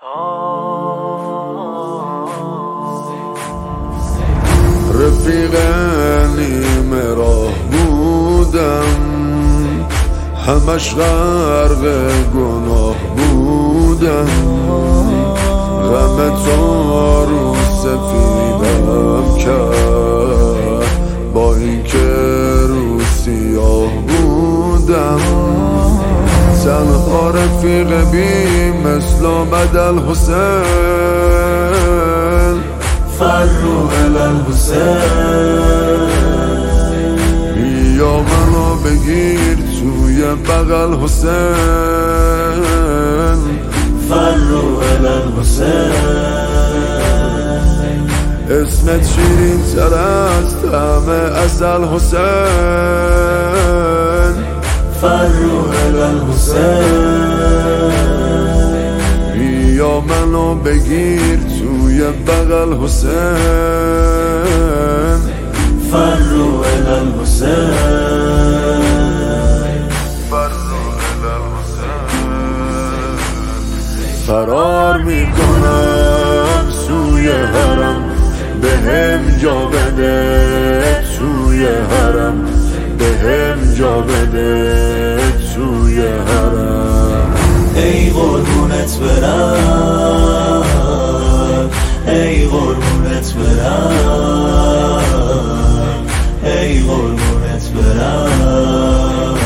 رفیق نیمه راه بودم، همش غرق گناه بودم. غم تو رو سفیدم کرد با اینکه رو سیاه بودم. تنها رفیق بی مثل آمد الحسین، فرو الحسین. بیا منو بگیر توی بغل حسین، فرو الحسین. اسمت شیرین تر از طعم عسل حسین، فرو الحسین. بیا منو بگیر توی بغل حسین، فرو الحسین. فرار میکنم سوی حرم، بهم جا بده توی حرم، بهم جا بده توی حرم. ای قربونت برم، ای قربونت برم، ای قربونت برم.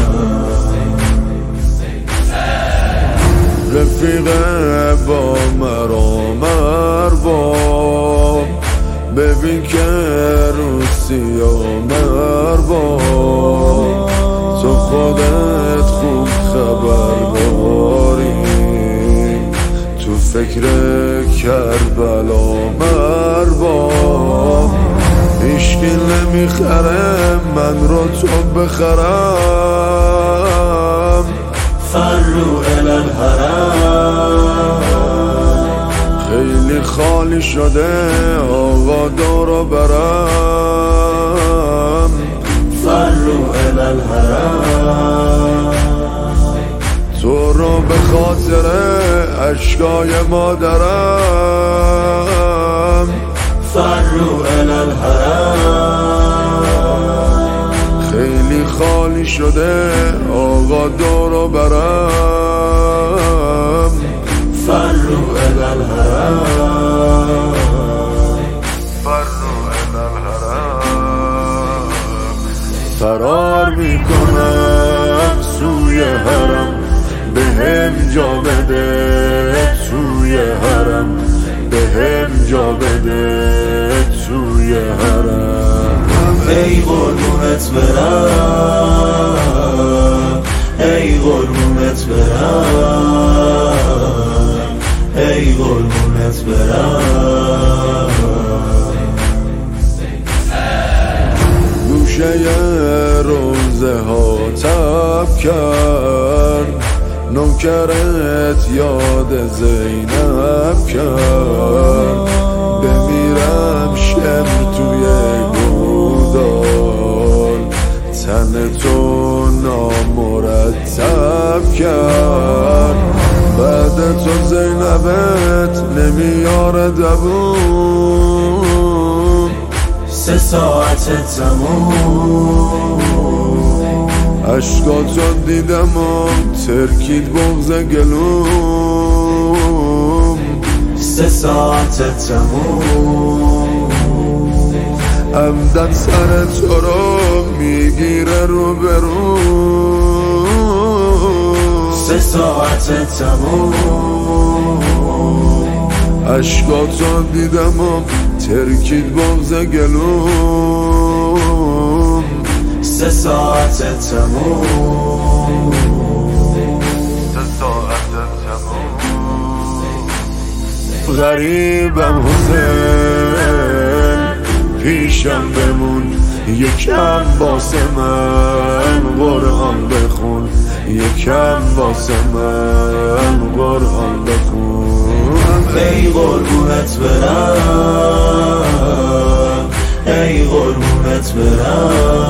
رفیق با مرام ارباب، ببین که رو سیام ارباب. تو خودت خوب خبر داری، تو فکر کربلا ارباب. هیچکی نمیخره من رو تو بخرم، فرو الحرم. خیلی خالی شده آقا دورو برم، فرو الحرم. تو رو به خاطر اشکای مادرم، فرو الحرم. خیلی خالی شده آقا دورو برم، فرو الحرم. فرار میکنم سوی حرم، بهم جا بده توی حرم، بهم جا بده توی حرم. ای قربونت برم، ای قربونت برم، ای قربونت برم. گوشه روزه ها تب کرد، نوکرت یاد زینب کرد. بمیرم شم توی گودال، تن تو نامرتب کرد. بعد تو زینبت نمیاره دووم، 3 ساعت تموم. عشقاتو دیدم و ترکید بغض گلوم، 3 ساعت تموم. عمدن سر تو رو میگیره رو بروم، 3 ساعت تموم. عشقاتو دیدم و ترکید بغض گلوم، 3 ساعت تموم. 3 ساعت تموم. غریبم حسین، پیشم بمون یکم واسه من قرآن بخون، یکم واسه من قرآن بخون. ای قربونت برم، ای قربونت برم،